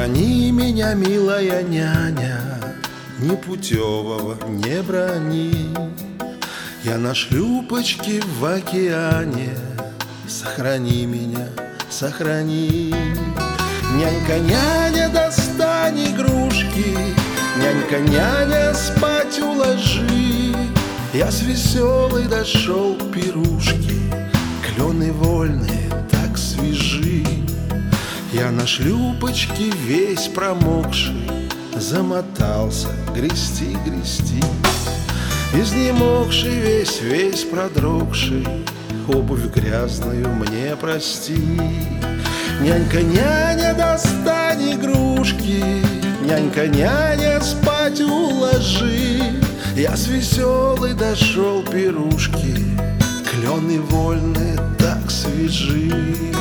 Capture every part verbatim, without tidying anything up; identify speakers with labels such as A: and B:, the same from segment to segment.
A: брони меня, милая няня, непутевого не брони. Я на шлюпочке в океане, сохрани меня, сохрани. Нянька, няня, достань игрушки, нянька, няня, спать уложи. Я с веселой дошел пирушки, клены вольные, так свежи. Я на шлюпочке весь промокший замотался грести, грести. Изнемогший весь, весь продрогший, обувь грязную мне прости. Нянька, няня, достань игрушки, нянька, няня, спать уложи. Я с веселой дошел пирушки, клены вольные, так свежи.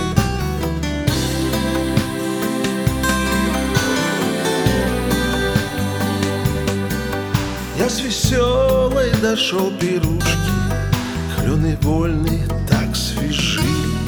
A: Я с веселой дошел пирушки, клены вольные, так свежи.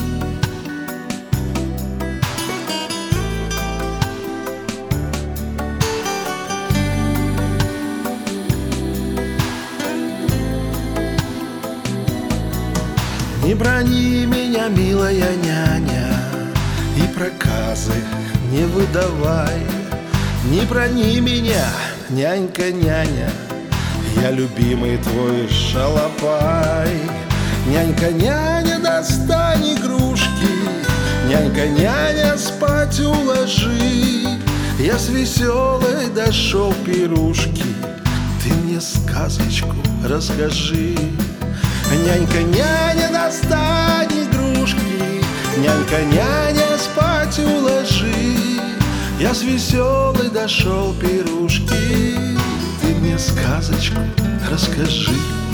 A: Не брони меня, милая няня, и проказы не выдавай. Не брони меня, нянька, няня, я любимый твой шалопай. Нянька, няня, достань игрушки, нянька, няня, спать уложи. Я с веселой дошел пирушки, ты мне сказочку расскажи. Нянька, няня, достань игрушки, нянька, няня, спать уложи. Я с веселой дошел пирушки, ты мне сказочку расскажи.